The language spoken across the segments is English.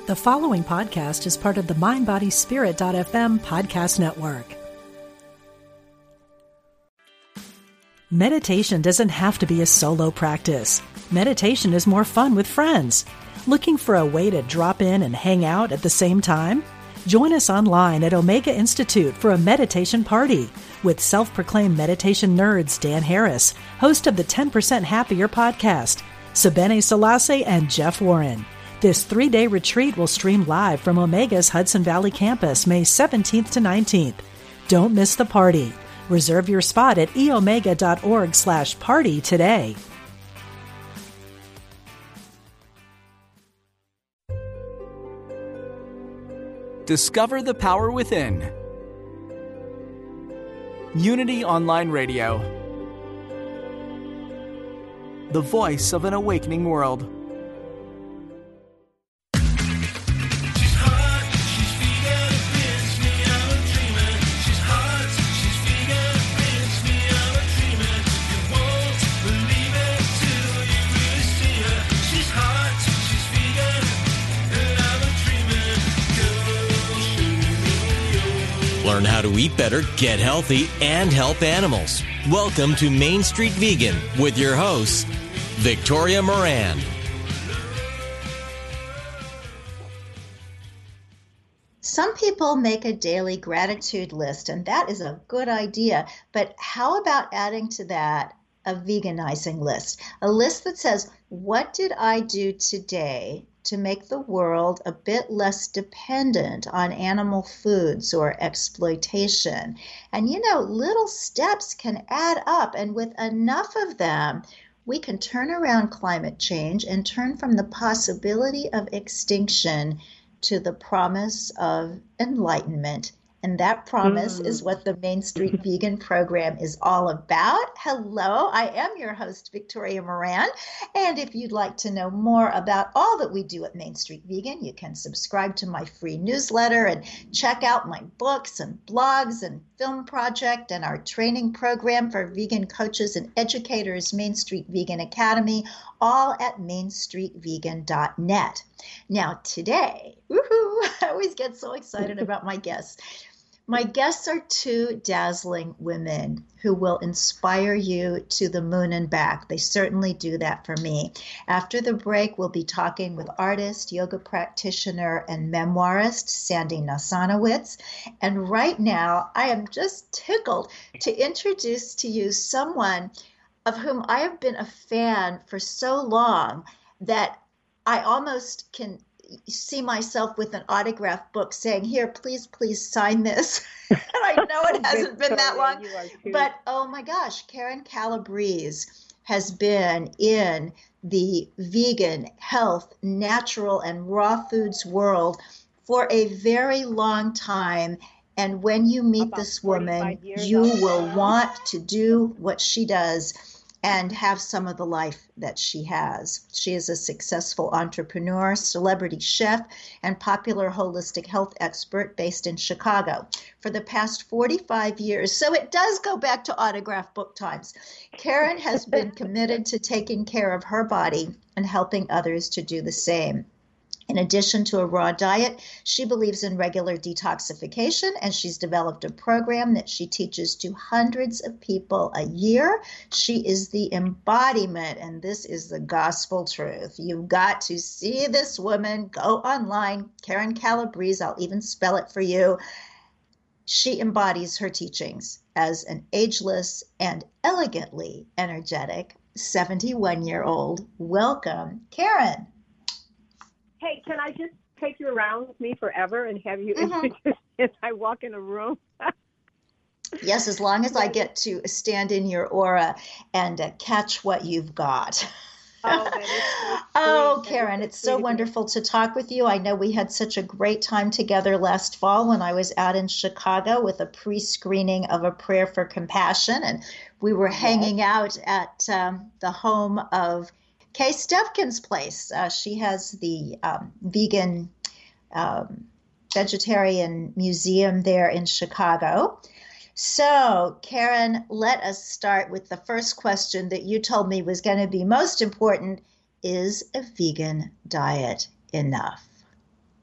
The following podcast is part of the MindBodySpirit.fm podcast network. Meditation doesn't have to be a solo practice. Meditation is more fun with friends. Looking for a way to drop in and hang out at the same time? Join us online at Omega Institute for a meditation party with self-proclaimed meditation nerds Dan Harris, host of the 10% Happier podcast, Sebene Selassie, and Jeff Warren. This 3-day retreat will stream live from Omega's Hudson Valley campus May 17th to 19th. Don't miss the party. Reserve your spot at eomega.org/party today. Discover the power within. Unity Online Radio. The voice of an awakening world. Learn how to eat better, get healthy, and help animals. Welcome to Main Street Vegan with your host, Victoria Moran. Some people make a daily gratitude list, and that is a good idea. But how about adding to that a veganizing list? A list that says, what did I do today to make the world a bit less dependent on animal foods or exploitation? And little steps can add up, and with enough of them, we can turn around climate change and turn from the possibility of extinction to the promise of enlightenment. And that promise is what the Main Street Vegan program is all about. Hello, I am your host, Victoria Moran. And if you'd like to know more about all that we do at Main Street Vegan, you can subscribe to my free newsletter and check out my books and blogs and film project and our training program for vegan coaches and educators, Main Street Vegan Academy, all at mainstreetvegan.net. Now today, I always get so excited about my guests. My guests are two dazzling women who will inspire you to the moon and back. They certainly do that for me. After the break, we'll be talking with artist, yoga practitioner, and memoirist Sandy Nasanowitz. And right now, I am just tickled to introduce to you someone of whom I have been a fan for so long that I almost can see myself with an autograph book saying, here, please sign this. And I know it hasn't been that long, but oh my gosh, Karen Calabrese has been in the vegan, health, natural, and raw foods world for a very long time. And when you meet this woman, you will want to do what she does and have some of the life that she has. She is a successful entrepreneur, celebrity chef, and popular holistic health expert based in Chicago. For the past 45 years, so it does go back to autograph book times, Karen has been committed to taking care of her body and helping others to do the same. In addition to a raw diet, she believes in regular detoxification, and she's developed a program that she teaches to hundreds of people a year. She is the embodiment, and this is the gospel truth. You've got to see this woman. Go online, Karen Calabrese. I'll even spell it for you. She embodies her teachings as an ageless and elegantly energetic 71-year-old. Welcome, Karen. Hey, can I just take you around with me forever and have you introduce as I walk in a room? Yes, as long as I get to stand in your aura and catch what you've got. Oh, that is so oh, Karen, it's so wonderful to talk with you. I know we had such a great time together last fall when I was out in Chicago with a pre-screening of A Prayer for Compassion, and we were hanging out at the home of Kay Stevkin's place. She has the vegan vegetarian museum there in Chicago. So, Karen, let us start with the first question that you told me was going to be most important. Is a vegan diet enough?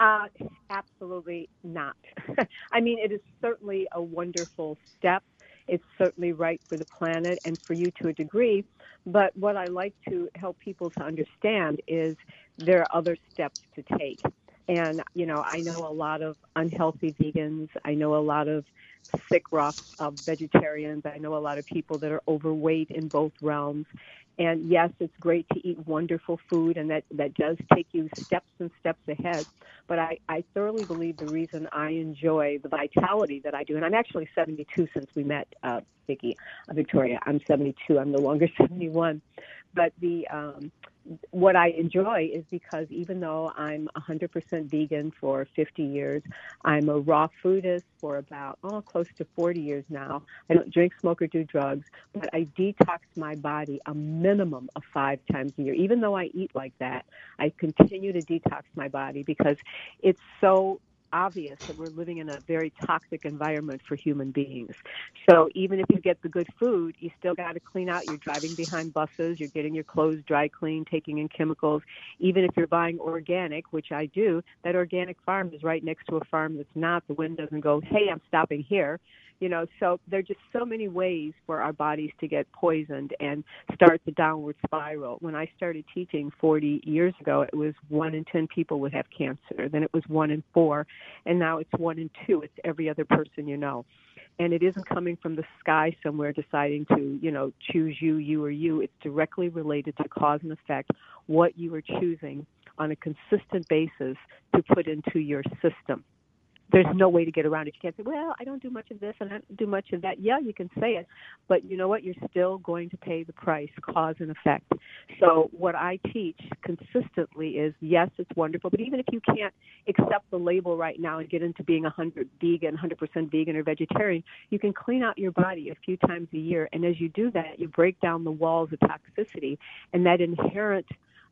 Absolutely not. I mean, it is certainly a wonderful step. It's certainly right for the planet and for you to a degree. But what I like to help people to understand is there are other steps to take. And, I know a lot of unhealthy vegans. I know a lot of sick, raw vegetarians. I know a lot of people that are overweight in both realms. And yes, it's great to eat wonderful food, and that does take you steps and steps ahead. But I thoroughly believe the reason I enjoy the vitality that I do, and I'm actually 72 since we met, Victoria. I'm 72. I'm no longer 71. But what I enjoy is because even though I'm 100% vegan for 50 years, I'm a raw foodist for about close to 40 years now. I don't drink, smoke, or do drugs, but I detox my body a minimum of 5 times a year. Even though I eat like that, I continue to detox my body because it's so obvious that we're living in a very toxic environment for human beings. So even if you get the good food, you still got to clean out. You're driving behind buses, you're getting your clothes dry cleaned, taking in chemicals. Even if you're buying organic, which I do, that organic farm is right next to a farm that's not. The wind doesn't go, hey, I'm stopping here. So there are just so many ways for our bodies to get poisoned and start the downward spiral. When I started teaching 40 years ago, it was 1 in 10 people would have cancer. Then it was 1 in 4, and now it's 1 in 2. It's every other person you know. And it isn't coming from the sky somewhere deciding to, choose you or you. It's directly related to cause and effect, what you are choosing on a consistent basis to put into your system. There's no way to get around it. You can't say, well, I don't do much of this and I don't do much of that. Yeah, you can say it, but you know what? You're still going to pay the price, cause and effect. So what I teach consistently is, yes, it's wonderful, but even if you can't accept the label right now and get into being 100% vegan or vegetarian, you can clean out your body a few times a year. And as you do that, you break down the walls of toxicity, and that inherent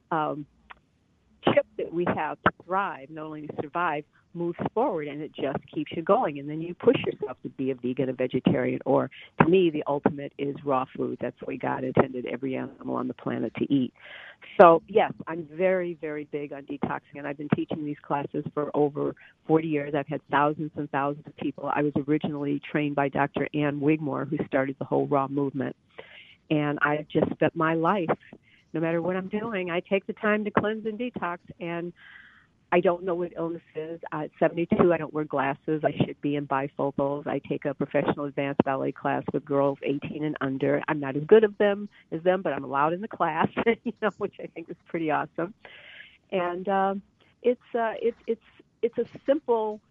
chip that we have to thrive, not only to survive, moves forward, and it just keeps you going. And then you push yourself to be a vegan, a vegetarian, or to me, the ultimate is raw food. That's what God intended every animal on the planet to eat. So, yes, I'm very, very big on detoxing, and I've been teaching these classes for over 40 years. I've had thousands and thousands of people. I was originally trained by Dr. Ann Wigmore, who started the whole raw movement. And I've just spent my life, no matter what I'm doing, I take the time to cleanse and detox, and I don't know what illness is. At 72, I don't wear glasses. I should be in bifocals. I take a professional advanced ballet class with girls 18 and under. I'm not as good as them, but I'm allowed in the class, which I think is pretty awesome. And it's a simple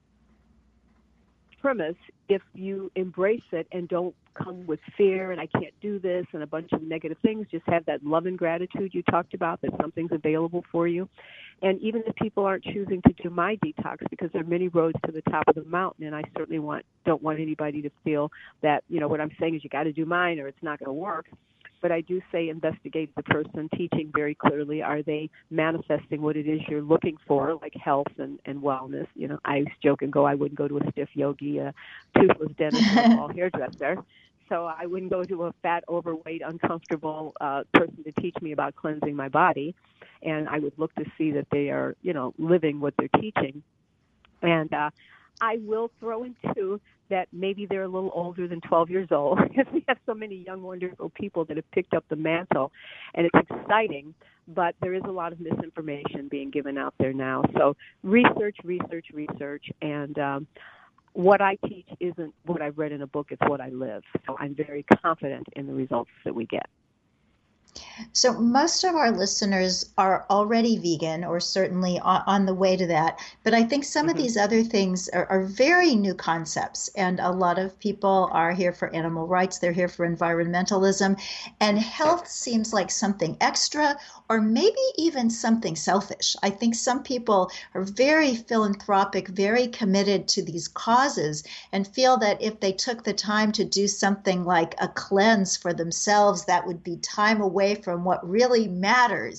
premise if you embrace it and don't come with fear and I can't do this and a bunch of negative things. Just have that love and gratitude you talked about, that something's available for you. And even if people aren't choosing to do my detox, because there are many roads to the top of the mountain, and I certainly don't want anybody to feel that, what I'm saying is you got to do mine or it's not going to work. But I do say investigate the person teaching very clearly. Are they manifesting what it is you're looking for, like health and wellness? I used to joke and go, I wouldn't go to a stiff yogi, a toothless dentist, or a bald hairdresser. So I wouldn't go to a fat, overweight, uncomfortable person to teach me about cleansing my body. And I would look to see that they are, living what they're teaching. And I will throw in, too, that maybe they're a little older than 12 years old, because we have so many young, wonderful people that have picked up the mantle, and it's exciting, but there is a lot of misinformation being given out there now. So research, and what I teach isn't what I've read in a book, it's what I live. So I'm very confident in the results that we get. So most of our listeners are already vegan, or certainly on the way to that. But I think some of these other things are very new concepts. And a lot of people are here for animal rights. They're here for environmentalism. And health seems like something extra, or maybe even something selfish. I think some people are very philanthropic, very committed to these causes, and feel that if they took the time to do something like a cleanse for themselves, that would be time away from what really matters.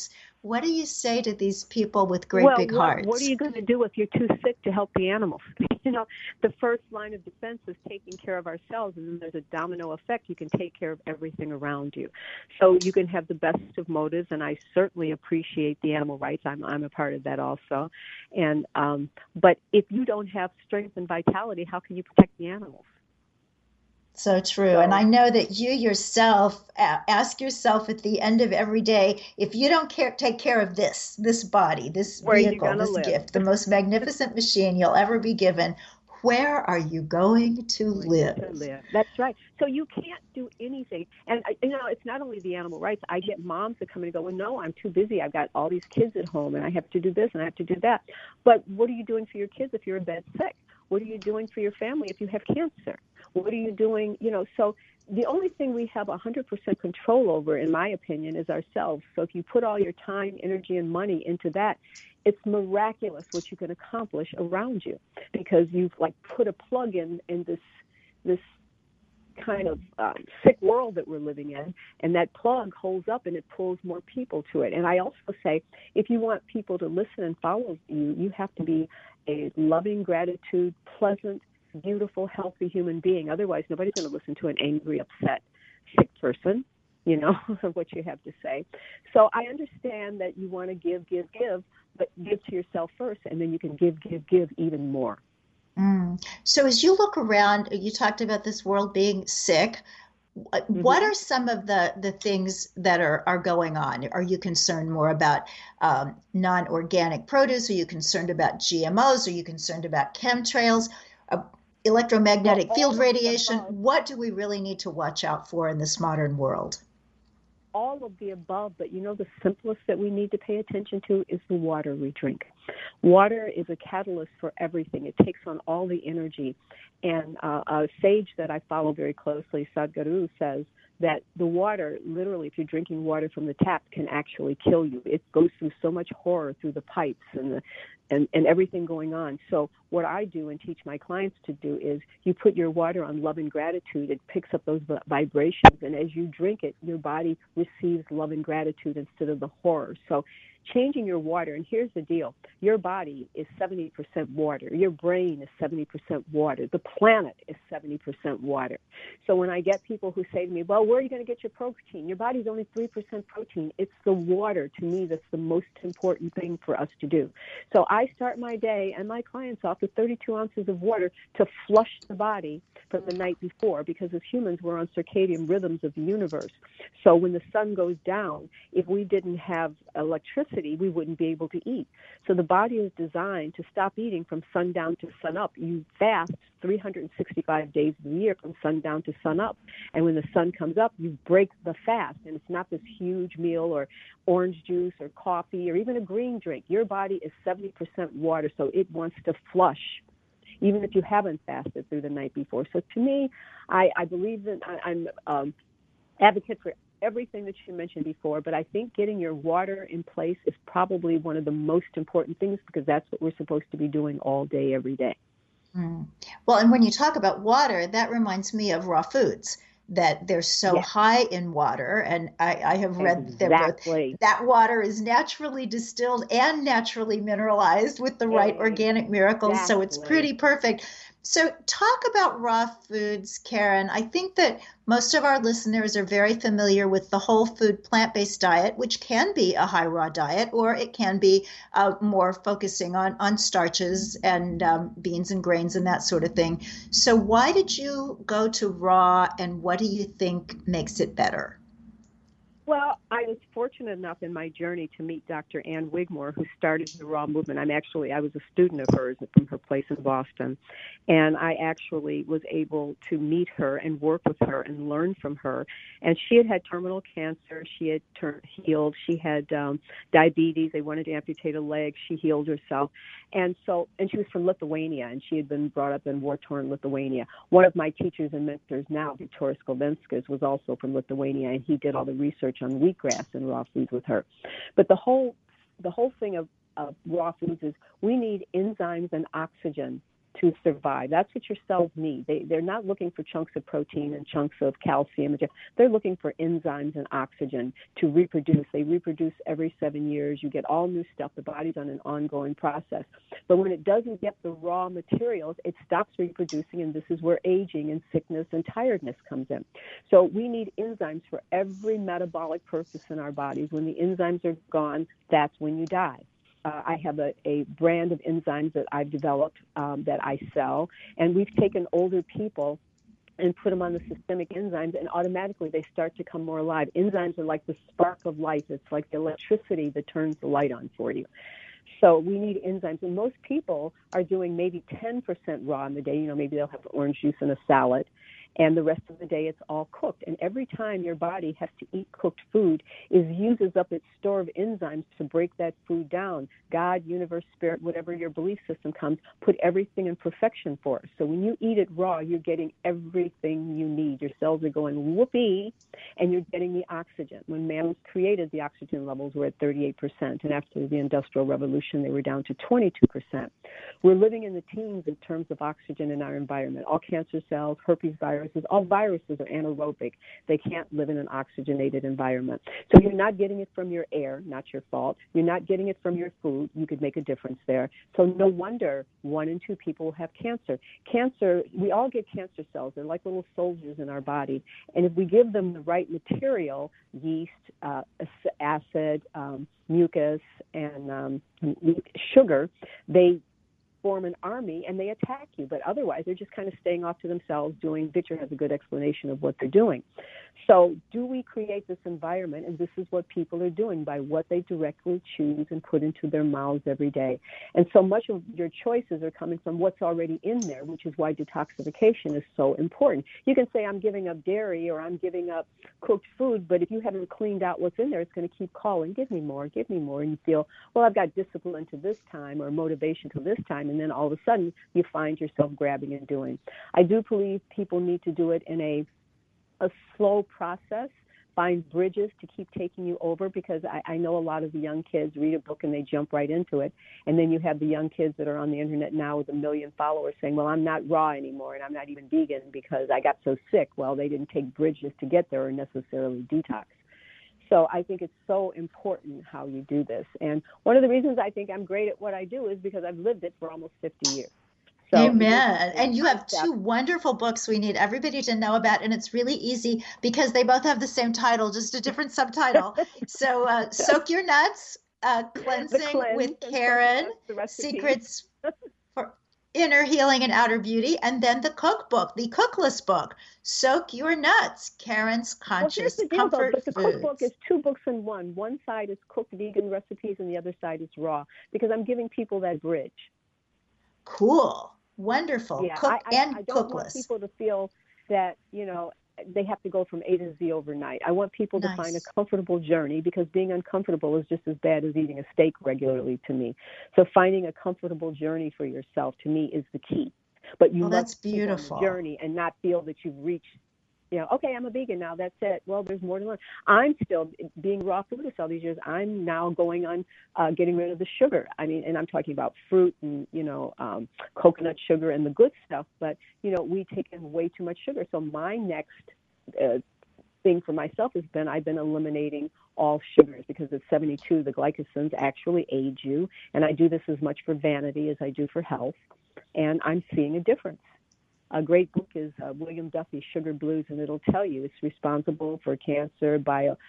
What do you say to these people with great big hearts? What are you going to do if you're too sick to help the animals? The first line of defense is taking care of ourselves, and then there's a domino effect. You can take care of everything around you. So you can have the best of motives, and I certainly appreciate the animal rights. I'm a part of that also. And but if you don't have strength and vitality, how can you protect the animals? So true. And I know that you yourself ask yourself at the end of every day, if you don't take care of this body, this vehicle, this gift, the most magnificent machine you'll ever be given, where are you going to live? That's right. So you can't do anything. And, it's not only the animal rights. I get moms that come in and go, well, no, I'm too busy. I've got all these kids at home, and I have to do this, and I have to do that. But what are you doing for your kids if you're in bed sick? What are you doing for your family if you have cancer? What are you doing? So the only thing we have 100% control over, in my opinion, is ourselves. So if you put all your time, energy, and money into that, it's miraculous what you can accomplish around you, because you've put a plug in this kind of sick world that we're living in, and that plug holds up and it pulls more people to it. And I also say, if you want people to listen and follow you, you have to be a loving, gratitude, pleasant, beautiful, healthy human being. Otherwise, nobody's going to listen to an angry, upset, sick person, what you have to say. So I understand that you want to give, but give to yourself first, and then you can give even more. So as you look around, you talked about this world being sick. What are some of the things that are going on? Are you concerned more about non-organic produce? Are you concerned about GMOs? Are you concerned about chemtrails, electromagnetic field radiation? What do we really need to watch out for in this modern world? All of the above, but the simplest that we need to pay attention to is the water we drink. Water is a catalyst for everything. It takes on all the energy. And a sage that I follow very closely, Sadhguru, says that the water, literally, if you're drinking water from the tap, can actually kill you. It goes through so much horror through the pipes and everything going on. So what I do and teach my clients to do is you put your water on love and gratitude. It picks up those vibrations, and as you drink it, your body receives love and gratitude instead of the horror. So changing your water, and here's the deal. Your body is 70% water. Your brain is 70% water. The planet is 70% water. So when I get people who say to me, well, where are you going to get your protein? Your body's only 3% protein. It's the water, to me, that's the most important thing for us to do. So I start my day and my clients off with 32 ounces of water to flush the body from the night before, because as humans, we're on circadian rhythms of the universe. So when the sun goes down, if we didn't have electricity, we wouldn't be able to eat. So the body is designed to stop eating from sundown to sunup. You fast 365 days a year from sundown to sunup. And when the sun comes up, you break the fast. And it's not this huge meal or orange juice or coffee or even a green drink. Your body is 70% water, so it wants to flush, even if you haven't fasted through the night before. So to me, I believe that I'm advocate for everything that you mentioned before, but I think getting your water in place is probably one of the most important things, because that's what we're supposed to be doing all day, every day. Well, and when you talk about water, that reminds me of raw foods, that they're so high in water. And I have read that water is naturally distilled and naturally mineralized with the right organic miracles. So it's pretty perfect. So talk about raw foods, Karen. I think that most of our listeners are very familiar with the whole food plant-based diet, which can be a high raw diet, or it can be more focusing on starches and beans and grains and that sort of thing. So why did you go to raw, and what do you think makes it better? Well, I was fortunate enough in my journey to meet Dr. Ann Wigmore, who started the raw movement. I was a student of hers from her place in Boston, and I actually was able to meet her and work with her and learn from her. And she had terminal cancer. She had healed. She had diabetes. They wanted to amputate a leg. She healed herself. And she was from Lithuania, and she had been brought up in war-torn Lithuania. One of my teachers and mentors now, Viktoras Goldinskas, was also from Lithuania, and he did all the research on wheatgrass and raw foods with her. But the whole thing of raw foods is we need enzymes and oxygen to survive. That's what your cells need. They're not looking for chunks of protein and chunks of calcium. They're looking for enzymes and oxygen to reproduce. They reproduce every 7 years. You get all new stuff. The body's on an ongoing process. But when it doesn't get the raw materials, it stops reproducing, and this is where aging and sickness and tiredness comes in. So we need enzymes for every metabolic purpose in our bodies. When the enzymes are gone, that's when you die. I have a brand of enzymes that I've developed that I sell, and we've taken older people and put them on the systemic enzymes, and automatically they start to come more alive. Enzymes are like the spark of life. It's like the electricity that turns the light on for you. So we need enzymes, and most people are doing maybe 10% raw in the day. Maybe they'll have orange juice and a salad, and the rest of the day it's all cooked. And every time your body has to eat cooked food, it uses up its store of enzymes to break that food down. God, universe, spirit, whatever your belief system comes, put everything in perfection for us. So when you eat it raw, you're getting everything you need. Your cells are going whoopee, and you're getting the oxygen. When man was created, the oxygen levels were at 38%, and after the Industrial Revolution, they were down to 22%. We're living in the teens in terms of oxygen in our environment. All cancer cells, herpes viruses, all viruses are anaerobic. They can't live in an oxygenated environment. So you're not getting it from your air, not your fault. You're not getting it from your food. You could make a difference there. So no wonder 1 in 2 people have cancer. Cancer, we all get cancer cells. They're like little soldiers in our body. And if we give them the right material, yeast, acid, mucus, and sugar, they form an army and they attack you. But otherwise, they're just kind of staying off to themselves doing. Victor has a good explanation of what they're doing. So do we create this environment? And this is what people are doing by what they directly choose and put into their mouths every day. And so much of your choices are coming from what's already in there, which is why detoxification is so important. You can say, I'm giving up dairy or I'm giving up cooked food, but if you haven't cleaned out what's in there, it's going to keep calling, give me more. And you feel, well, I've got discipline to this time or motivation to this time. And then all of a sudden you find yourself grabbing and doing. I do believe people need to do it in a slow process, find bridges to keep taking you over, because I know a lot of the young kids read a book and they jump right into it. And then you have the young kids that are on the internet now with 1 million followers saying, well, I'm not raw anymore and I'm not even vegan because I got so sick. Well, they didn't take bridges to get there or necessarily detox. So I think it's so important how you do this. And one of the reasons I think I'm great at what I do is because I've lived it for almost 50 years. So Amen. And you have 2 wonderful books we need everybody to know about. And it's really easy because they both have the same title, just a different subtitle. So Soak Your Nuts, Cleansing with Karen, Secrets for Inner Healing and Outer Beauty. And then the cookbook, the Cookless book, Soak Your Nuts, Karen's Conscious Comfort Foods. The cookbook is 2 books in one. One side is cooked vegan recipes and the other side is raw, because I'm giving people that bridge. Cool. Wonderful. Yeah, Cook and I don't cookless. want people to feel that, they have to go from A to Z overnight. I want people to find a comfortable journey, because being uncomfortable is just as bad as eating a steak regularly to me. So finding a comfortable journey for yourself, to me, is the key. But you must take on the journey and not feel that you've reached, okay, I'm a vegan now, that's it. Well, there's more to learn. I'm still being raw foodist all these years. I'm now going on getting rid of the sugar. I mean, and I'm talking about fruit and, coconut sugar and the good stuff. But, we take in way too much sugar. So my next thing for myself has been, I've been eliminating all sugars, because at 72, the glycosins actually age you. And I do this as much for vanity as I do for health. And I'm seeing a difference. A great book is William Duffy's Sugar Blues, and it'll tell you it's responsible for cancer,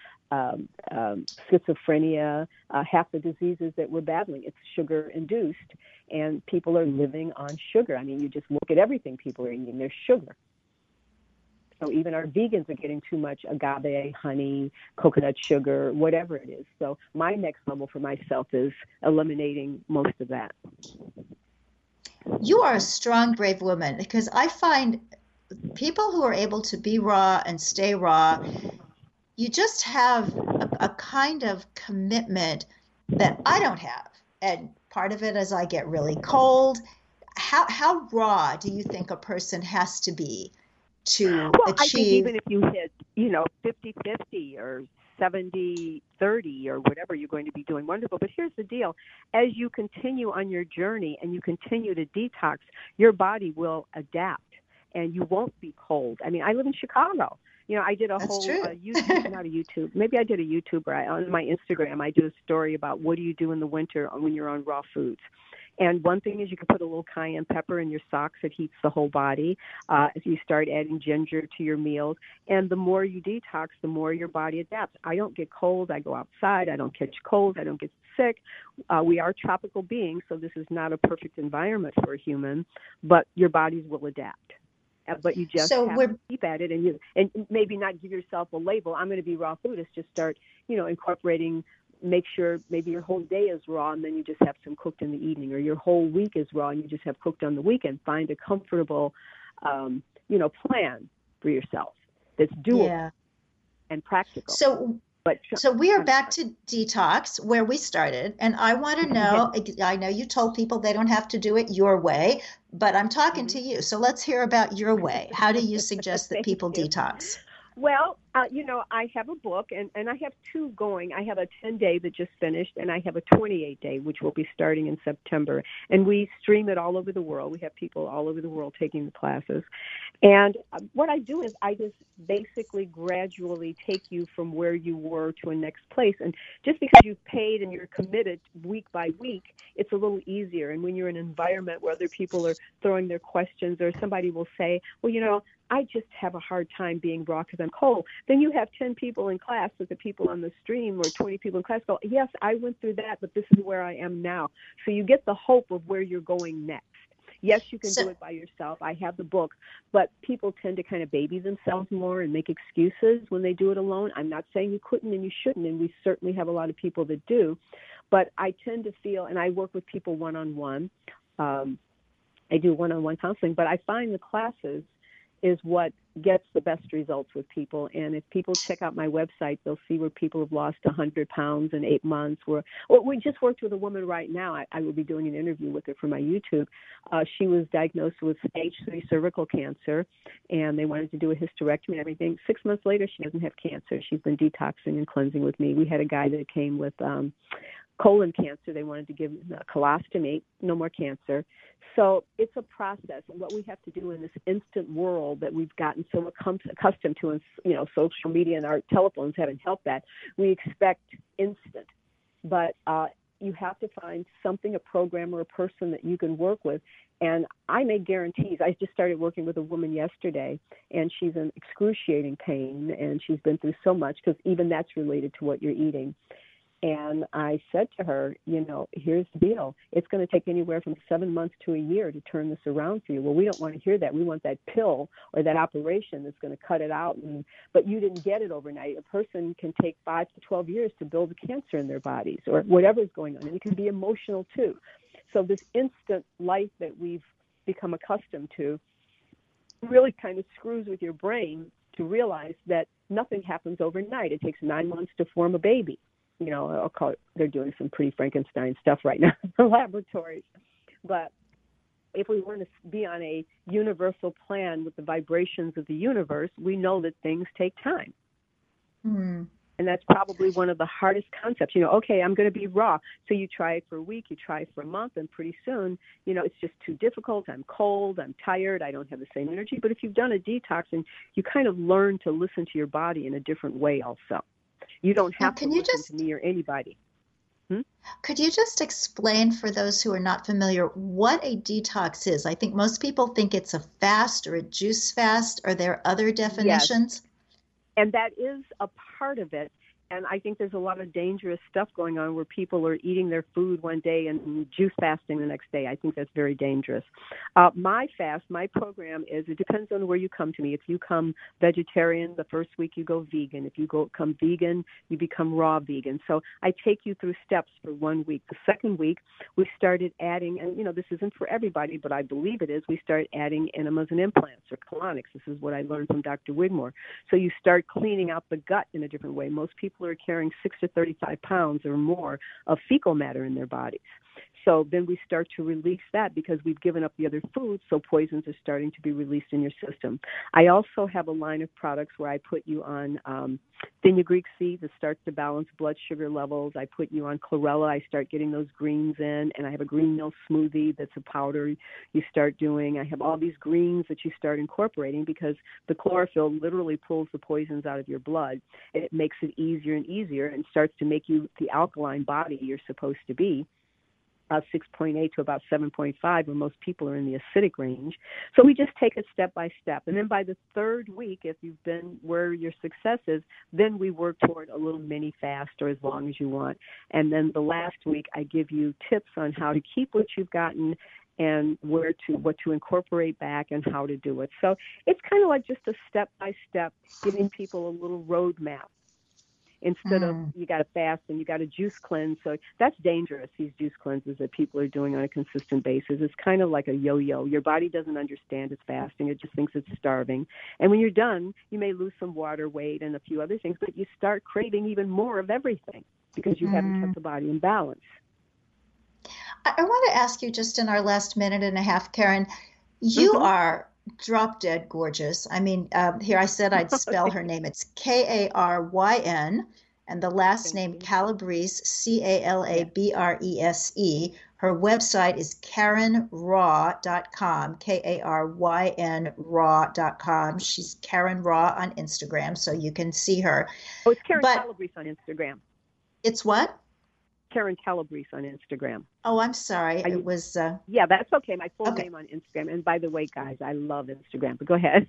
schizophrenia, half the diseases that we're battling. It's sugar-induced, and people are living on sugar. I mean, you just look at everything people are eating. There's sugar. So even our vegans are getting too much agave, honey, coconut sugar, whatever it is. So my next level for myself is eliminating most of that. You are a strong, brave woman, because I find people who are able to be raw and stay raw, you just have a kind of commitment that I don't have. And part of it is I get really cold. How raw do you think a person has to be to achieve? I think even if you hit, 50-50 or 70-30 or whatever, you're going to be doing wonderful. But here's the deal. As you continue on your journey and you continue to detox, your body will adapt and you won't be cold. I mean, I live in Chicago. You know, I did a whole YouTube, not a YouTube, maybe I did a YouTuber. On my Instagram, I did a story about what do you do in the winter when you're on raw foods. And one thing is you can put a little cayenne pepper in your socks. It heats the whole body. If you start adding ginger to your meals. And the more you detox, the more your body adapts. I don't get cold. I go outside. I don't catch colds. I don't get sick. We are tropical beings, so this is not a perfect environment for a human, but your bodies will adapt. But you just have to keep at it, and maybe not give yourself a label. I'm going to be raw foodist. Just start, incorporating. Make sure maybe your whole day is raw, and then you just have some cooked in the evening, or your whole week is raw, and you just have cooked on the weekend. Find a comfortable, plan for yourself that's doable and practical. So we are back to detox where we started, and I want to know, I know you told people they don't have to do it your way, but I'm talking to you. So let's hear about your way. How do you suggest that people detox? Well, I have a book, and I have two going. I have a 10-day that just finished, and I have a 28-day, which will be starting in September. And we stream it all over the world. We have people all over the world taking the classes. And what I do is I just basically gradually take you from where you were to a next place. And just because you've paid and you're committed week by week, it's a little easier. And when you're in an environment where other people are throwing their questions, or somebody will say, well, I just have a hard time being raw because I'm cold. Then you have 10 people in class with the people on the stream, or 20 people in class go, yes, I went through that, but this is where I am now. So you get the hope of where you're going next. Yes, you can do it by yourself. I have the book, but people tend to kind of baby themselves more and make excuses when they do it alone. I'm not saying you couldn't and you shouldn't, and we certainly have a lot of people that do. But I tend to feel, and I work with people one-on-one. I do one-on-one counseling, but I find the classes is what gets the best results with people. And if people check out my website, they'll see where people have lost 100 pounds in 8 months. We just worked with a woman right now. I will be doing an interview with her for my YouTube. She was diagnosed with stage 3 cervical cancer, and they wanted to do a hysterectomy and everything. 6 months later, she doesn't have cancer. She's been detoxing and cleansing with me. We had a guy that came with colon cancer. They wanted to give him a colostomy, no more cancer. So it's a process. And what we have to do in this instant world that we've gotten so accustomed to, and social media and our telephones haven't helped that, we expect instant. But you have to find something, a program or a person that you can work with. And I make guarantees. I just started working with a woman yesterday, and she's in excruciating pain, and she's been through so much, because even that's related to what you're eating. And I said to her, here's the deal. It's going to take anywhere from 7 months to a year to turn this around for you. Well, we don't want to hear that. We want that pill or that operation that's going to cut it out. But you didn't get it overnight. A person can take 5 to 12 years to build a cancer in their bodies, or whatever's going on. And it can be emotional too. So this instant life that we've become accustomed to really kind of screws with your brain to realize that nothing happens overnight. It takes 9 months to form a baby. I'll call it, they're doing some pretty Frankenstein stuff right now in the laboratories. But if we want to be on a universal plan with the vibrations of the universe, we know that things take time. Mm. And that's probably one of the hardest concepts. Okay, I'm going to be raw. So you try it for a week, you try it for a month, and pretty soon, it's just too difficult. I'm cold, I'm tired, I don't have the same energy. But if you've done a detox, and you kind of learn to listen to your body in a different way also. You don't have to listen to me or anybody. Could you just explain for those who are not familiar what a detox is? I think most people think it's a fast or a juice fast. Are there other definitions? Yes. And that is a part of it. And I think there's a lot of dangerous stuff going on where people are eating their food one day and juice fasting the next day. I think that's very dangerous. My program is, it depends on where you come to me. If you come vegetarian, the first week you go vegan. If you come vegan, you become raw vegan. So I take you through steps for 1 week. The second week, we started adding, and this isn't for everybody, but I believe it is, we start adding enemas and implants, or colonics. This is what I learned from Dr. Wigmore. So you start cleaning out the gut in a different way. Most people are carrying 6 to 35 pounds or more of fecal matter in their bodies. So then we start to release that because we've given up the other foods, so poisons are starting to be released in your system. I also have a line of products where I put you on fenugreek seed that starts to balance blood sugar levels. I put you on chlorella. I start getting those greens in, and I have a green meal smoothie that's a powder you start doing. I have all these greens that you start incorporating because the chlorophyll literally pulls the poisons out of your blood. It makes it easier and easier and starts to make you the alkaline body you're supposed to be. 6.8 to about 7.5, where most people are in the acidic range. So we just take it step by step. And then by the third week, if you've been where your success is, then we work toward a little mini fast or as long as you want. And then the last week, I give you tips on how to keep what you've gotten and what to incorporate back and how to do it. So it's kind of like just a step by step, giving people a little roadmap. Instead of you got to fast and you got to juice cleanse. So that's dangerous, these juice cleanses that people are doing on a consistent basis. It's kind of like a yo-yo. Your body doesn't understand it's fasting. It just thinks it's starving. And when you're done, you may lose some water, weight, and a few other things, but you start craving even more of everything because you haven't kept the body in balance. I want to ask you just in our last minute and a half, Karen, you are drop dead gorgeous. I mean, here I said I'd spell her name. It's Karyn, and the last name Calabrese, Calabrese. Her website is KarynRaw.com, Karyn Raw.com. She's Karen Raw on Instagram, so you can see her. Oh, it's Karen Calabrese on Instagram. It's what? Karen Calabrese on Instagram. Oh, I'm sorry. It was... Yeah, that's okay. My full name on Instagram. And by the way, guys, I love Instagram. But go ahead.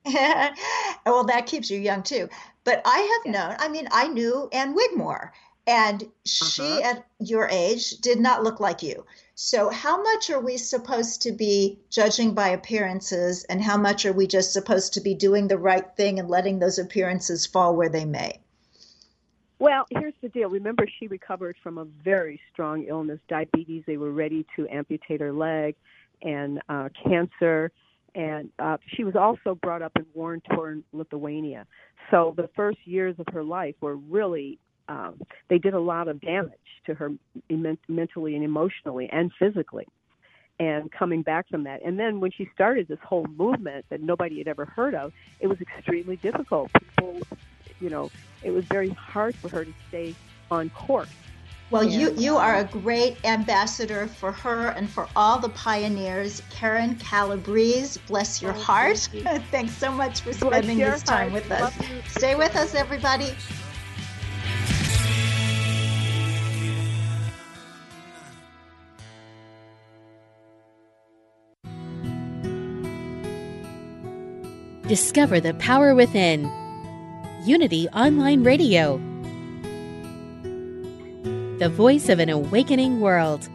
Well, that keeps you young, too. But I have known... I mean, I knew Ann Wigmore. And she, at your age, did not look like you. So how much are we supposed to be judging by appearances, and how much are we just supposed to be doing the right thing and letting those appearances fall where they may? Well, here's the deal. Remember, she recovered from a very strong illness, diabetes. They were ready to amputate her leg, and cancer. And she was also brought up in war-torn Lithuania. So the first years of her life were really, they did a lot of damage to her mentally and emotionally and physically. And coming back from that. And then when she started this whole movement that nobody had ever heard of, it was extremely difficult. People... it was very hard for her to stay on course. Well, you are a great ambassador for her and for all the pioneers. Karen Calabrese, bless your heart. Thanks so much for spending this time with us. Stay with us, everybody. Discover the power within. Unity Online Radio, the voice of an awakening world.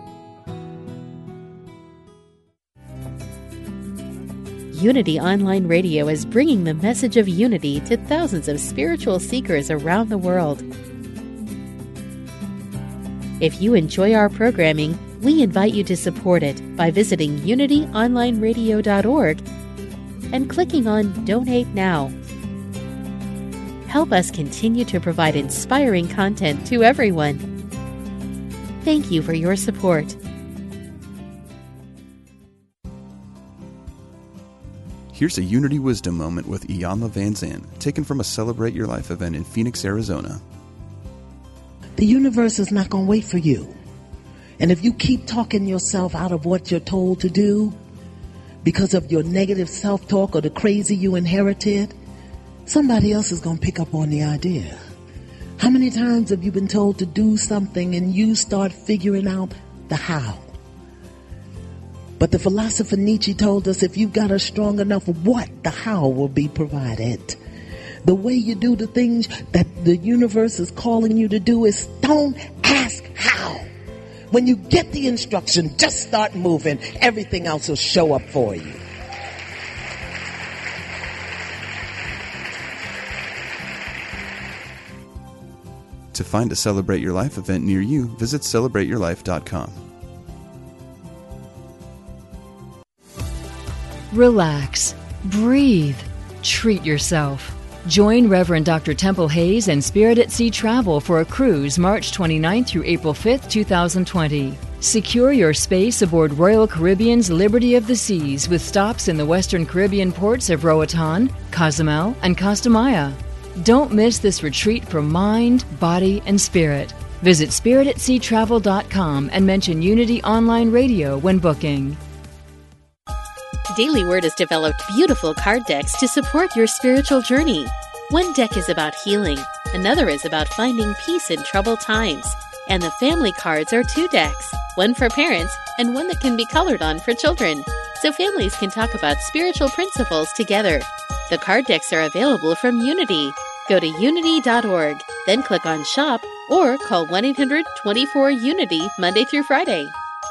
Unity Online Radio is bringing the message of unity to thousands of spiritual seekers around the world. If you enjoy our programming, we invite you to support it by visiting unityonlineradio.org and clicking on Donate Now. Help us continue to provide inspiring content to everyone. Thank you for your support. Here's a Unity Wisdom moment with Iyanla Vanzant, taken from a Celebrate Your Life event in Phoenix, Arizona. The universe is not going to wait for you. And if you keep talking yourself out of what you're told to do because of your negative self-talk or the crazy you inherited, somebody else is going to pick up on the idea. How many times have you been told to do something and you start figuring out the how? But the philosopher Nietzsche told us if you've got a strong enough what, the how will be provided. The way you do the things that the universe is calling you to do is don't ask how. When you get the instruction, just start moving. Everything else will show up for you. To find a Celebrate Your Life event near you, visit celebrateyourlife.com. Relax, breathe, treat yourself. Join Reverend Dr. Temple Hayes and Spirit at Sea Travel for a cruise March 29th through April 5th, 2020. Secure your space aboard Royal Caribbean's Liberty of the Seas with stops in the Western Caribbean ports of Roatan, Cozumel, and Costa Maya. Don't miss this retreat for mind, body, and spirit. Visit spiritAtSeaTravel.com and mention Unity Online Radio when booking. Daily Word has developed beautiful card decks to support your spiritual journey. One deck is about healing, another is about finding peace in troubled times. And the family cards are 2 decks, one for parents and one that can be colored on for children, so families can talk about spiritual principles together. The card decks are available from Unity. Go to unity.org, then click on Shop, or call 1-800-24-UNITY Monday through Friday.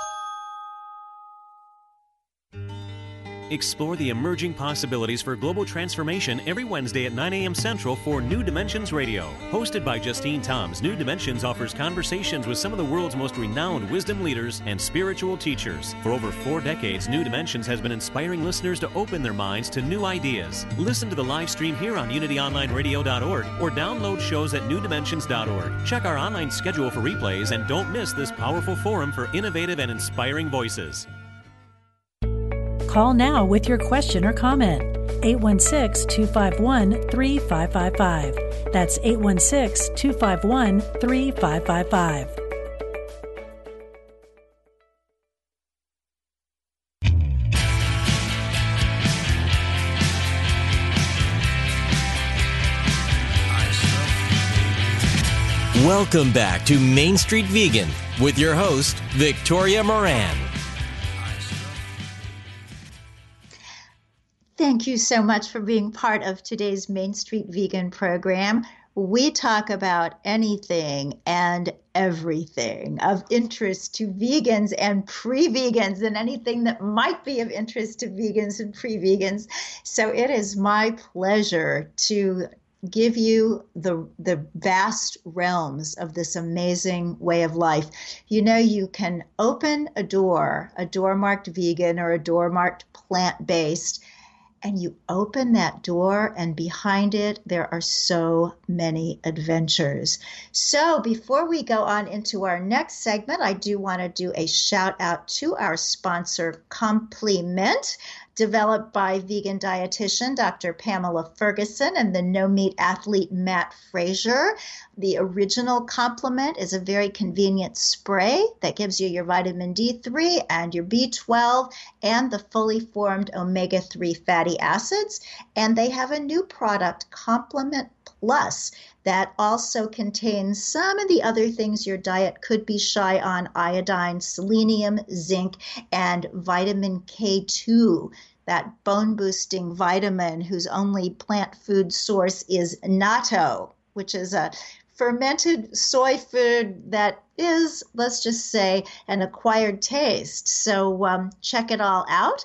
Explore the emerging possibilities for global transformation every Wednesday at 9 a.m. Central for New Dimensions Radio. Hosted by Justine Toms, New Dimensions offers conversations with some of the world's most renowned wisdom leaders and spiritual teachers. For over 4 decades, New Dimensions has been inspiring listeners to open their minds to new ideas. Listen to the live stream here on unityonlineradio.org or download shows at newdimensions.org. Check our online schedule for replays and don't miss this powerful forum for innovative and inspiring voices. Call now with your question or comment. 816-251-3555. That's 816-251-3555. Welcome back to Main Street Vegan with your host, Victoria Moran. Thank you so much for being part of today's Main Street Vegan program. We talk about anything and everything of interest to vegans and pre-vegans and anything that might be of interest to vegans and pre-vegans. So it is my pleasure to give you the vast realms of this amazing way of life. You know, you can open a door marked vegan or a door marked plant-based, and you open that door, and behind it, there are so many adventures. So before we go on into our next segment, I do want to do a shout out to our sponsor, Complement, developed by vegan dietitian Dr. Pamela Ferguson and the no-meat athlete Matt Frazier. The original Complement is a very convenient spray that gives you your vitamin D3 and your B12 and the fully formed omega-3 fatty acids. And they have a new product, Complement Plus, that also contains some of the other things your diet could be shy on: iodine, selenium, zinc, and vitamin K2, that bone-boosting vitamin whose only plant food source is natto, which is a fermented soy food that is, let's just say, an acquired taste. So check it all out,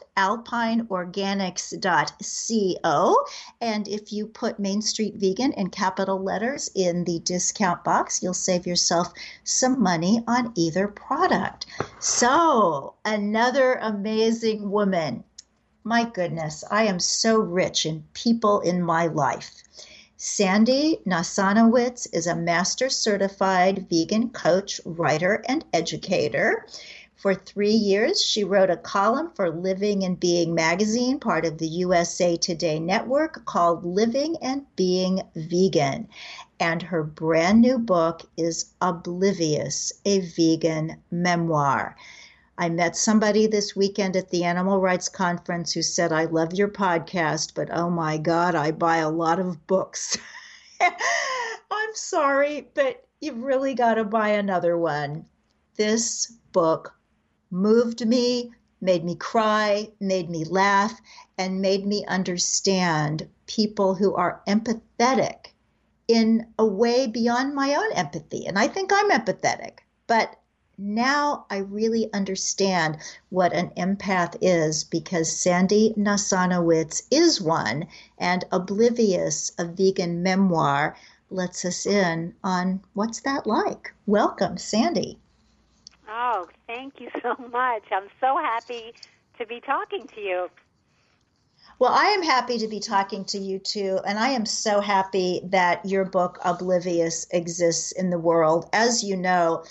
alpineorganics.co. And if you put Main Street Vegan in capital letters in the discount box, you'll save yourself some money on either product. So another amazing woman. My goodness, I am so rich in people in my life. Sandy Nasanowitz is a master certified vegan coach, writer, and educator. For 3 years, she wrote a column for Living and Being magazine, part of the USA Today network, called Living and Being Vegan. And her brand new book is Oblivious, a vegan memoir. I met somebody this weekend at the Animal Rights Conference who said, I love your podcast, but oh my God, I buy a lot of books. I'm sorry, but you've really got to buy another one. This book moved me, made me cry, made me laugh, and made me understand people who are empathetic in a way beyond my own empathy. And I think I'm empathetic, but now I really understand what an empath is, because Sandy Nasanowitz is one, and Oblivious, a vegan memoir, lets us in on what's that like. Welcome, Sandy. Oh, thank you so much. I'm so happy to be talking to you. Well, I am happy to be talking to you too, and I am so happy that your book, Oblivious, exists in the world. As you know,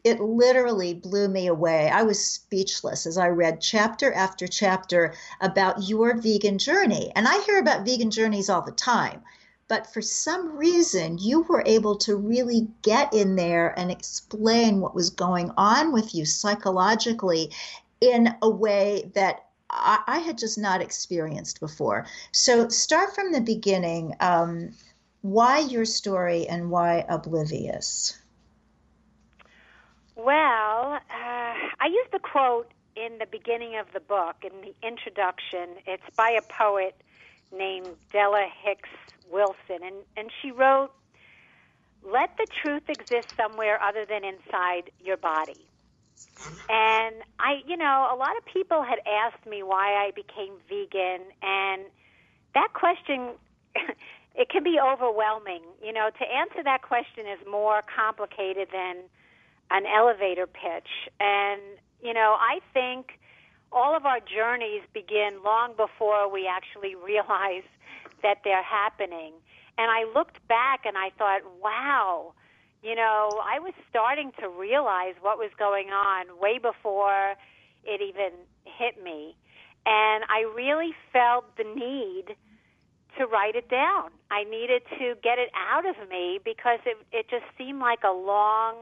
it literally blew me away. I was speechless as I read chapter after chapter about your vegan journey. And I hear about vegan journeys all the time. But for some reason, you were able to really get in there and explain what was going on with you psychologically in a way that I had just not experienced before. So start from the beginning. Why your story and why Oblivious? Well, I used the quote in the beginning of the book, in the introduction. It's by a poet named Della Hicks Wilson, and she wrote, "Let the truth exist somewhere other than inside your body." And a lot of people had asked me why I became vegan, and that question, it can be overwhelming. To answer that question is more complicated than an elevator pitch. And, I think all of our journeys begin long before we actually realize that they're happening. And I looked back and I thought, wow, I was starting to realize what was going on way before it even hit me. And I really felt the need to write it down. I needed to get it out of me because it just seemed like a long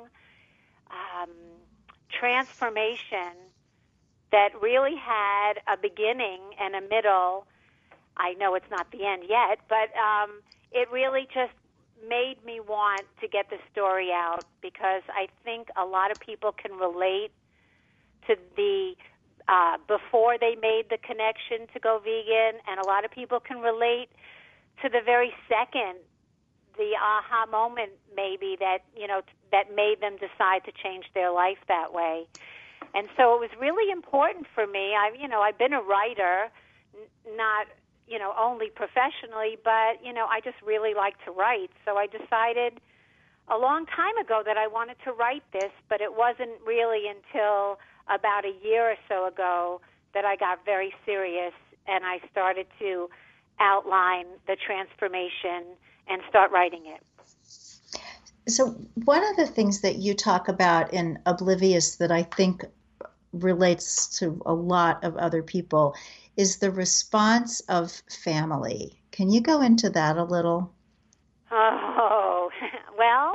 transformation that really had a beginning and a middle. I know it's not the end yet, but it really just made me want to get the story out because I think a lot of people can relate to the before they made the connection to go vegan, and a lot of people can relate to the very second, the aha moment maybe that that made them decide to change their life that way. And so it was really important for me. I've been a writer, not only professionally, but I just really like to write. So I decided a long time ago that I wanted to write this, but it wasn't really until about a year or so ago that I got very serious and I started to outline the transformation and start writing it. So one of the things that you talk about in Oblivious that I think relates to a lot of other people is the response of family. Can you go into that a little? Oh, well,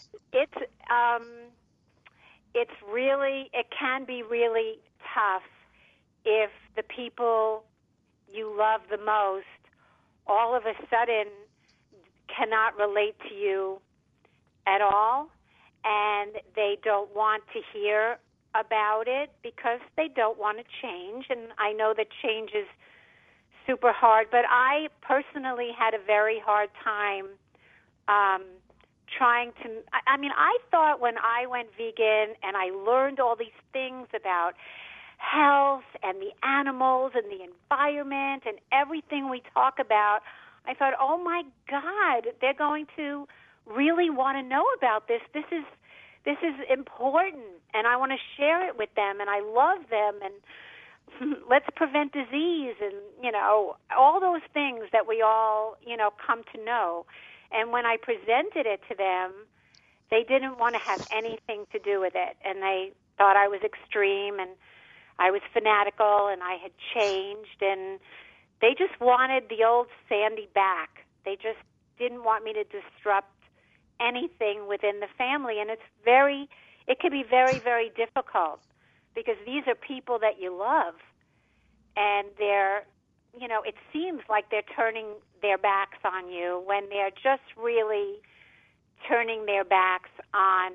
it can be really tough if the people you love the most all of a sudden cannot relate to you at all, and they don't want to hear about it because they don't want to change. And I know that change is super hard, but I personally had a very hard time trying to, I thought when I went vegan and I learned all these things about health and the animals and the environment and everything we talk about, I thought, oh my God, they're going to really want to know about this. This is important, and I want to share it with them, and I love them, and let's prevent disease, and, all those things that we all, come to know. And when I presented it to them, they didn't want to have anything to do with it, and they thought I was extreme, and I was fanatical, and I had changed, and they just wanted the old Sandy back. They just didn't want me to disrupt anything within the family, and it can be very, very difficult because these are people that you love, and they're, it seems like they're turning their backs on you when they're just really turning their backs on,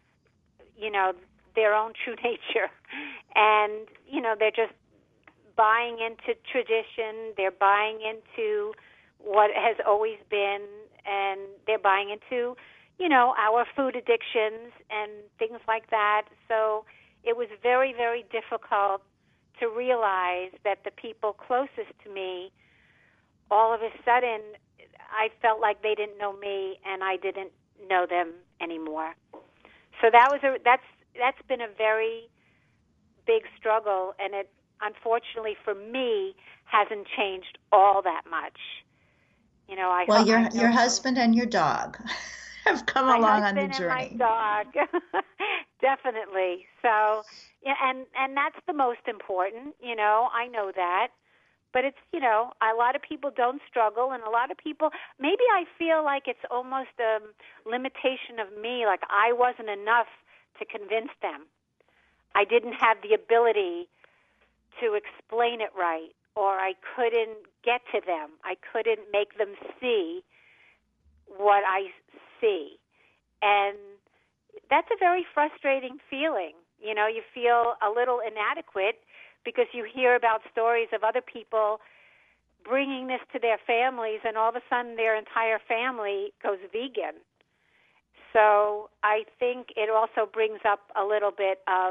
their own true nature, and, they're just buying into tradition, they're buying into what has always been, and they're buying into our food addictions and things like that. So it was very, very difficult to realize that the people closest to me, all of a sudden, I felt like they didn't know me and I didn't know them anymore. So that's been a very big struggle, and it, unfortunately for me, hasn't changed all that much. Your husband and your dog have come along on the husband journey. and my dog. Definitely. So, yeah, and that's the most important, I know that. But it's, a lot of people don't struggle, and a lot of people, maybe I feel like it's almost a limitation of me, like I wasn't enough to convince them. I didn't have the ability to explain it right, or I couldn't get to them. I couldn't make them see what I see. And that's a very frustrating feeling. You feel a little inadequate because you hear about stories of other people bringing this to their families, and all of a sudden their entire family goes vegan. So I think it also brings up a little bit of,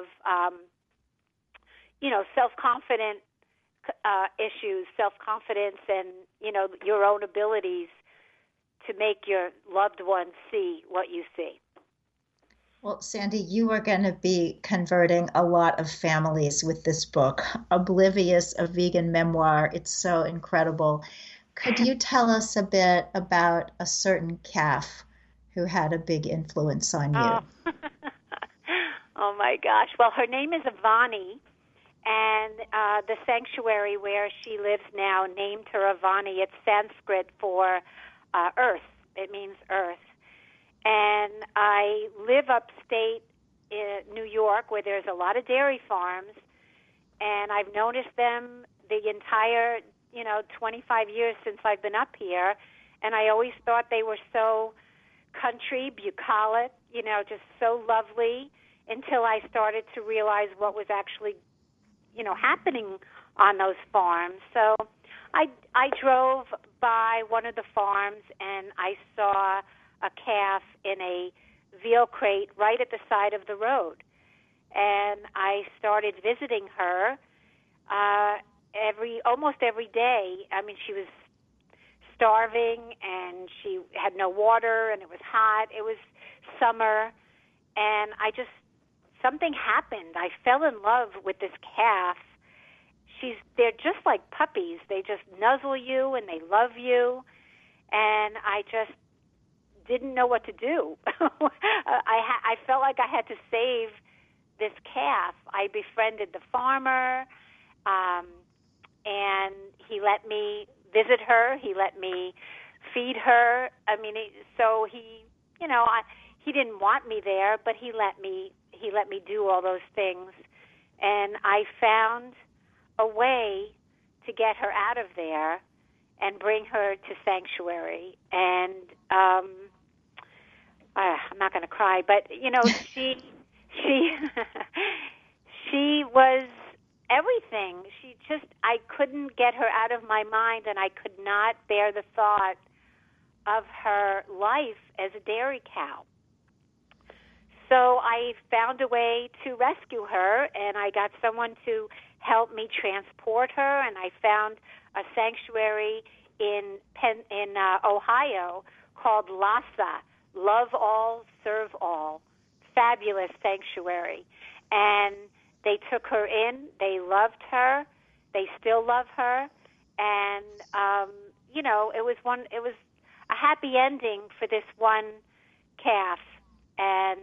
self-confident issues, self-confidence, and, your own abilities to make your loved ones see what you see. Well, Sandy, you are going to be converting a lot of families with this book, Oblivious, a Vegan Memoir. It's so incredible. Could you tell us a bit about a certain calf who had a big influence on you? Oh my gosh. Well, her name is Avani, and the sanctuary where she lives now named her Avani. It's Sanskrit for earth. It means earth. And I live upstate in New York, where there's a lot of dairy farms, and I've noticed them the entire, 25 years since I've been up here, and I always thought they were so country, bucolic, just so lovely, until I started to realize what was actually, happening on those farms. So I drove by one of the farms, and I saw a calf in a veal crate right at the side of the road. And I started visiting her almost every day. I mean, she was starving, and she had no water, and it was hot. It was summer, and something happened. I fell in love with this calf. They're just like puppies. They just nuzzle you, and they love you, and I just didn't know what to do. I felt like I had to save this calf. I befriended the farmer, and he let me visit her. He let me feed her. I mean, he didn't want me there, but he let me do all those things, and I found a way to get her out of there and bring her to sanctuary. And I'm not going to cry, but she she was everything. I couldn't get her out of my mind, and I could not bear the thought of her life as a dairy cow. So I found a way to rescue her, and I got someone to help me transport her, and I found a sanctuary in Ohio called LASA, Love All, Serve All. Fabulous sanctuary. And they took her in. They loved her. They still love her. And, it was a happy ending for this one calf. And,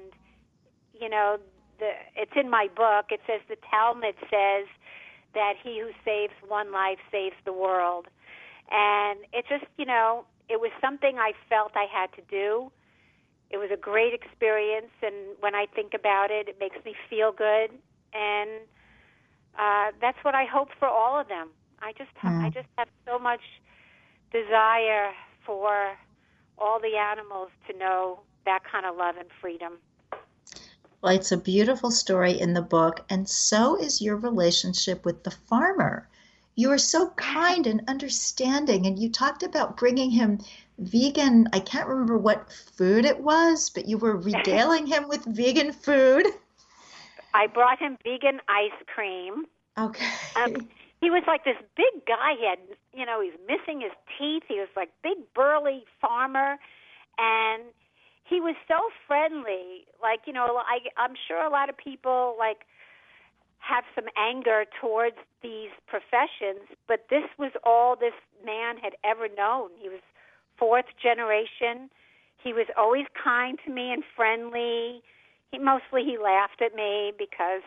it's in my book. It says, the Talmud says that he who saves one life saves the world. And it just, it was something I felt I had to do. It was a great experience, and when I think about it, it makes me feel good. And that's what I hope for all of them. I just have so much desire for all the animals to know that kind of love and freedom. Well, it's a beautiful story in the book, and so is your relationship with the farmer. You are so kind and understanding, and you talked about bringing him vegan, I can't remember what food it was, but you were regaling him with vegan food. I brought him vegan ice cream. Okay. He was like this big guy. He had, he's missing his teeth. He was like big, burly farmer, and he was so friendly. Like, I'm sure a lot of people, have some anger towards these professions, but this was all this man had ever known. He was fourth generation. he was always kind to me and friendly. He laughed at me because,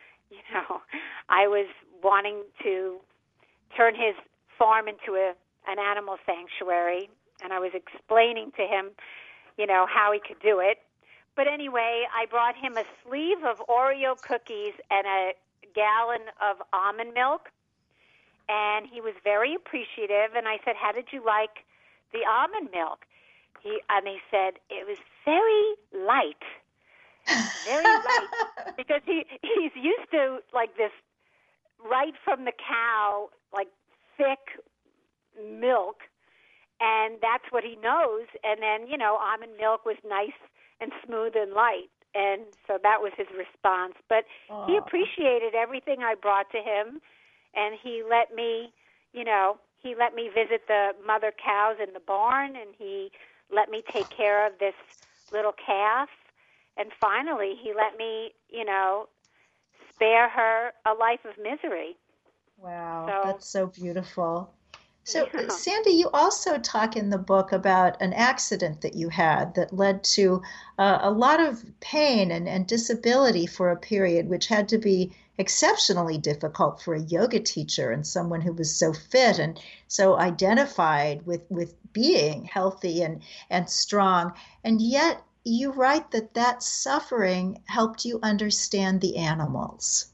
I was wanting to turn his farm into an animal sanctuary, and I was explaining to him, how he could do it. But anyway, I brought him a sleeve of Oreo cookies and a gallon of almond milk, and he was very appreciative. And I said, "How did you like the almond milk?" He said, "It was very light, very light," because he's used to like this right from the cow, like thick milk, and that's what he knows. And then almond milk was nice and smooth and light, and so that was his response. But he appreciated everything I brought to him, and he let me visit the mother cows in the barn, and he let me take care of this little calf, and finally he let me spare her a life of misery. Wow, that's so beautiful. So, Sandy, you also talk in the book about an accident that you had that led to a lot of pain and disability for a period, which had to be exceptionally difficult for a yoga teacher and someone who was so fit and so identified with being healthy and strong. And yet you write that suffering helped you understand the animals.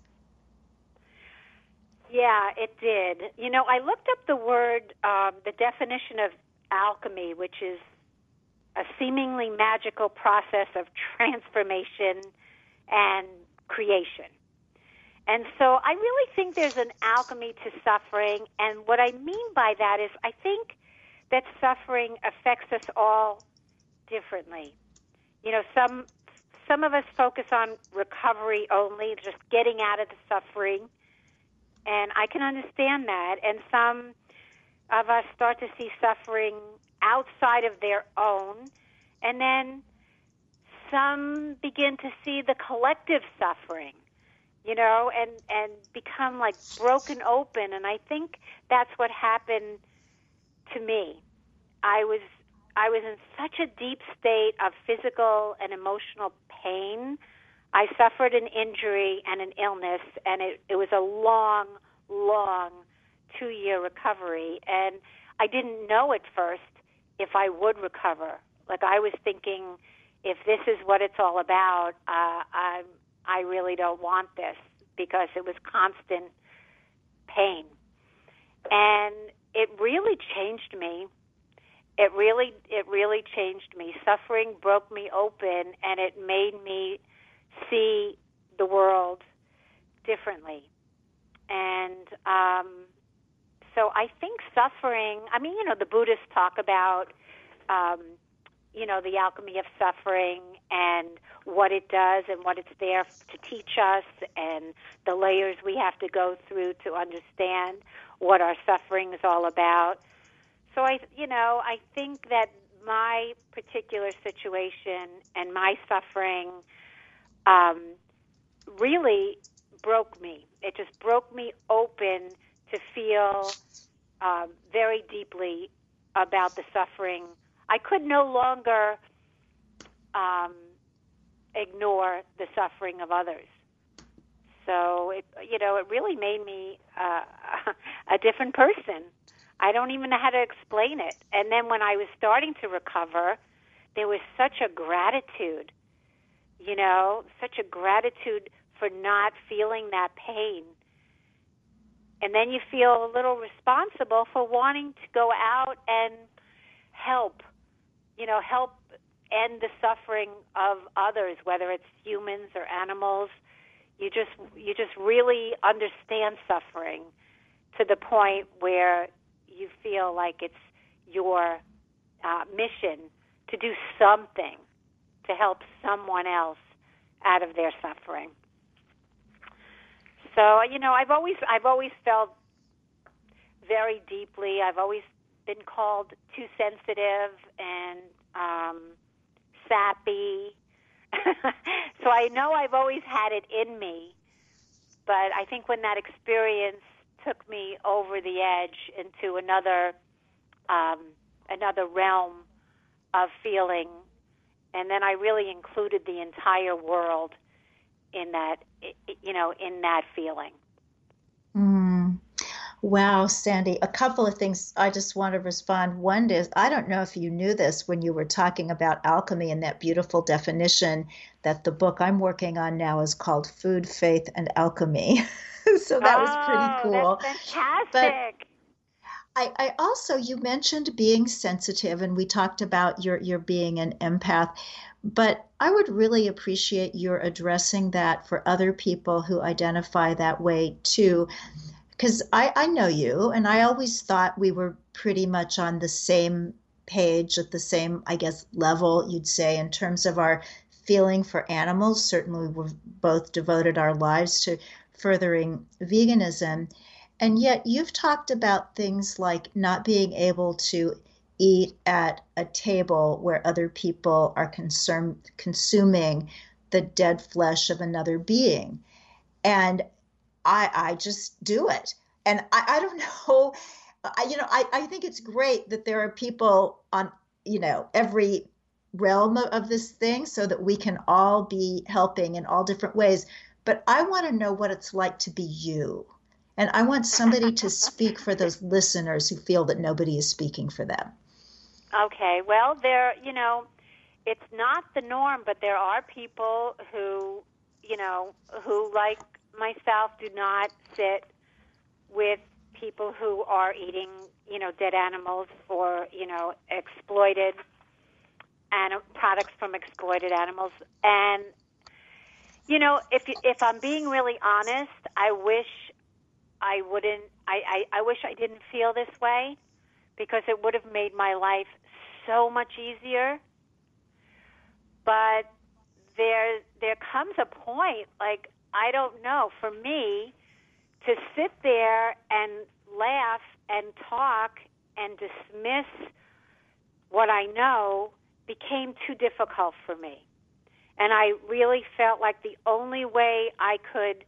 Yeah, it did. I looked up the word, the definition of alchemy, which is a seemingly magical process of transformation and creation. And so I really think there's an alchemy to suffering. And what I mean by that is I think that suffering affects us all differently. Some of us focus on recovery only, just getting out of the suffering. And I can understand that. And some of us start to see suffering outside of their own. And then some begin to see the collective suffering, and become like broken open. And I think that's what happened to me. I was in such a deep state of physical and emotional pain. I suffered an injury and an illness, and it was a long 2-year recovery. And I didn't know at first if I would recover. Like I was thinking, if this is what it's all about, I really don't want this, because it was constant pain. And it really changed me. It really changed me. Suffering broke me open, and it made me see the world differently. And so I think suffering, the Buddhists talk about, the alchemy of suffering and what it does and what it's there to teach us and the layers we have to go through to understand what our suffering is all about. So I think that my particular situation and my suffering really broke me. It just broke me open to feel very deeply about the suffering. I could no longer ignore the suffering of others. So it really made me a different person. I don't even know how to explain it. And then when I was starting to recover, there was such a gratitude, such a gratitude for not feeling that pain. And then you feel a little responsible for wanting to go out and help end the suffering of others, whether it's humans or animals. You just really understand suffering to the point where you feel like it's your mission to do something to help someone else out of their suffering. So, I've always felt very deeply. I've always been called too sensitive and sappy. So I know I've always had it in me, but I think when that experience took me over the edge into another realm of feeling And then I really included the entire world in that, in that feeling. Wow, Sandy, a couple of things I just want to respond. One is, I don't know if you knew this when you were talking about alchemy and that beautiful definition that the book I'm working on now is called Food, Faith, and Alchemy. So that was pretty cool. That's fantastic. But I also, you mentioned being sensitive, and we talked about your being an empath, but I would really appreciate your addressing that for other people who identify that way too. Because I know you, and I always thought we were pretty much on the same page, at the same, I guess, level, you'd say, in terms of our feeling for animals. Certainly, we've both devoted our lives to furthering veganism. And yet you've talked about things like not being able to eat at a table where other people are consuming the dead flesh of another being. And I just do it. And I don't know, I think it's great that there are people on, every realm of this thing so that we can all be helping in all different ways. But I want to know what it's like to be you. And I want somebody to speak for those listeners who feel that nobody is speaking for them. Okay, well, it's not the norm, but there are people who, who like myself do not sit with people who are eating, dead animals or, exploited products from exploited animals. And, if I'm being really honest, I wish I wouldn't. I wish I didn't feel this way, because it would have made my life so much easier. But there comes a point, like, I don't know, for me to sit there and laugh and talk and dismiss what I know became too difficult for me. And I really felt like the only way I could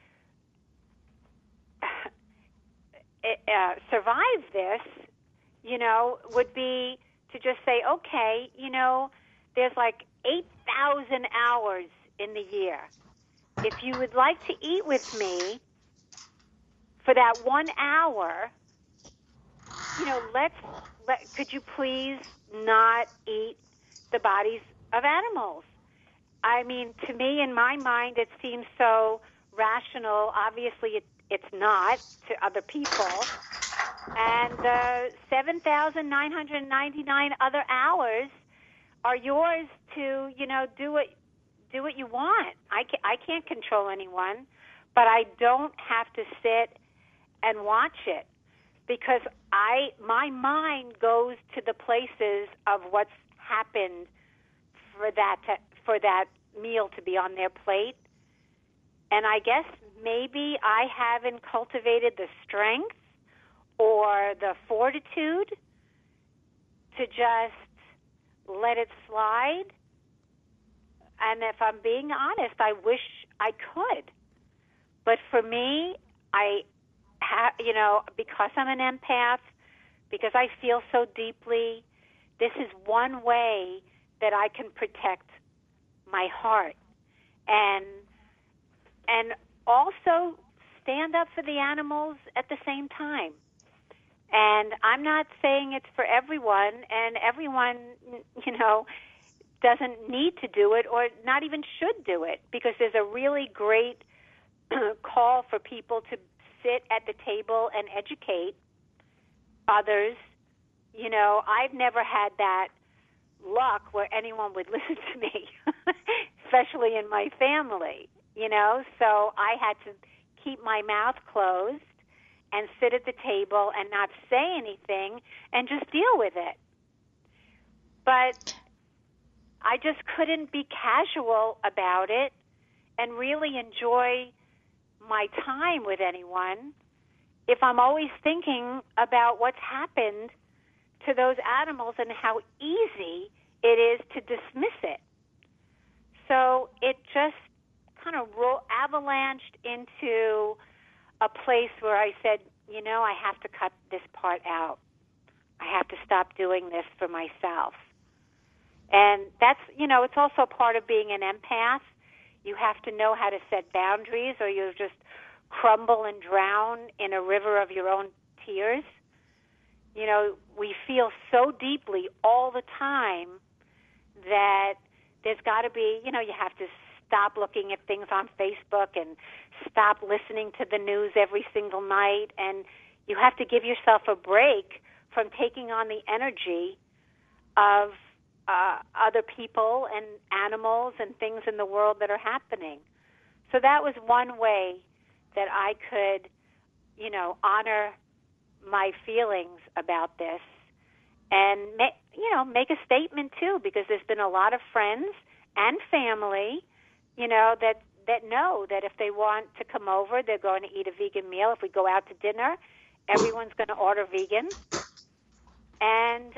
survive this, would be to just say, okay, there's like 8,000 hours in the year. If you would like to eat with me for that 1 hour, could you please not eat the bodies of animals? I mean, to me, in my mind, it seems so rational. Obviously, it's not to other people. And 7,999 other hours are yours to, do what you want. I can't control anyone, but I don't have to sit and watch it, because my mind goes to the places of what's happened for that meal to be on their plate. And I guess maybe I haven't cultivated the strength or the fortitude to just let it slide. And if I'm being honest, I wish I could. But for me, because I'm an empath, because I feel so deeply, this is one way that I can protect my heart and also stand up for the animals at the same time. And I'm not saying it's for everyone, and everyone, doesn't need to do it or not even should do it, because there's a really great call for people to sit at the table and educate others. I've never had that luck where anyone would listen to me, especially in my family, so I had to keep my mouth closed and sit at the table and not say anything and just deal with it. But I just couldn't be casual about it and really enjoy my time with anyone if I'm always thinking about what's happened to those animals and how easy it is to dismiss it. So it just kind of avalanched into a place where I said, I have to cut this part out. I have to stop doing this for myself. And that's, it's also part of being an empath. You have to know how to set boundaries, or you'll just crumble and drown in a river of your own tears. We feel so deeply all the time that there's got to be, you have to stop looking at things on Facebook and stop listening to the news every single night. And you have to give yourself a break from taking on the energy of other people and animals and things in the world that are happening. So that was one way that I could, honor my feelings about this and, make a statement too, because there's been a lot of friends and family, that know that if they want to come over, they're going to eat a vegan meal. If we go out to dinner, everyone's going to order vegan. And,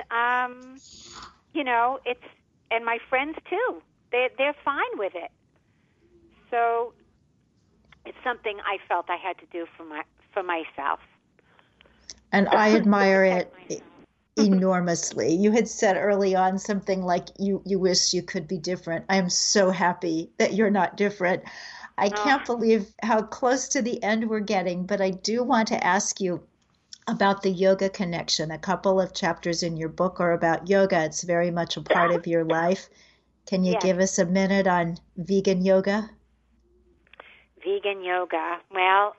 and my friends too, they're fine with it. So it's something I felt I had to do for myself. And I admire it enormously. You had said early on something like you wish you could be different. I am so happy that you're not different. I can't believe how close to the end we're getting, but I do want to ask you about the yoga connection. A couple of chapters in your book are about yoga. It's very much a part of your life. Can you give us a minute on vegan yoga? Vegan yoga. Well,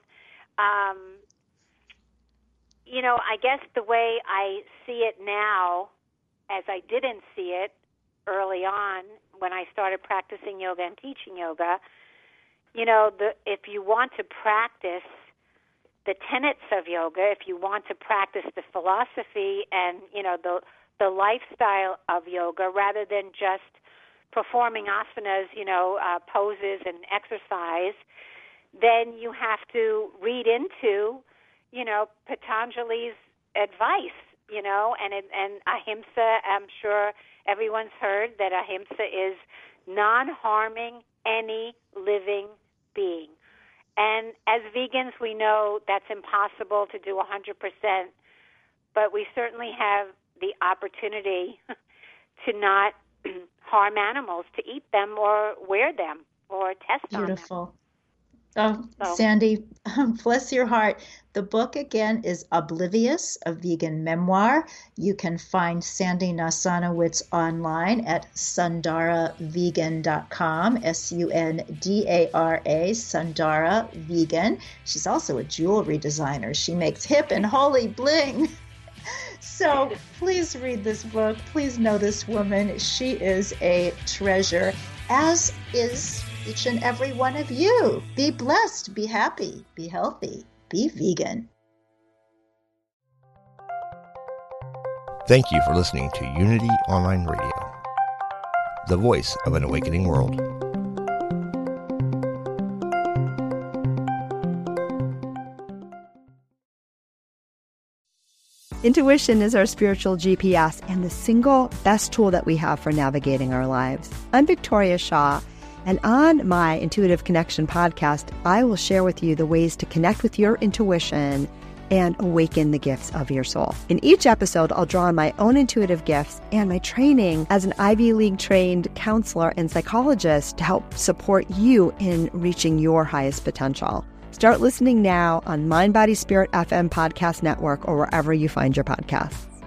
I guess the way I see it now, as I didn't see it early on when I started practicing yoga and teaching yoga, if you want to practice the tenets of yoga, if you want to practice the philosophy and, the lifestyle of yoga, rather than just performing asanas, poses and exercise, then you have to read into, Patanjali's advice, and ahimsa. I'm sure everyone's heard that ahimsa is non-harming any living being. And as vegans, we know that's impossible to do 100%, but we certainly have the opportunity to not harm animals, to eat them or wear them or test on them. Beautiful. Oh, Sandy, bless your heart. The book, again, is Oblivious, a Vegan Memoir. You can find Sandy Nasanowitz online at sundaravegan.com, Sundara, Sundara Vegan. She's also a jewelry designer. She makes hip and holy bling. So please read this book. Please know this woman. She is a treasure, as is each and every one of you. Be blessed, be happy, be healthy, be vegan. Thank you for listening to Unity Online Radio, the voice of an awakening world. Intuition is our spiritual GPS and the single best tool that we have for navigating our lives. I'm Victoria Shaw, and on my Intuitive Connection podcast, I will share with you the ways to connect with your intuition and awaken the gifts of your soul. In each episode, I'll draw on my own intuitive gifts and my training as an Ivy League trained counselor and psychologist to help support you in reaching your highest potential. Start listening now on Mind, Body, Spirit FM Podcast Network or wherever you find your podcasts.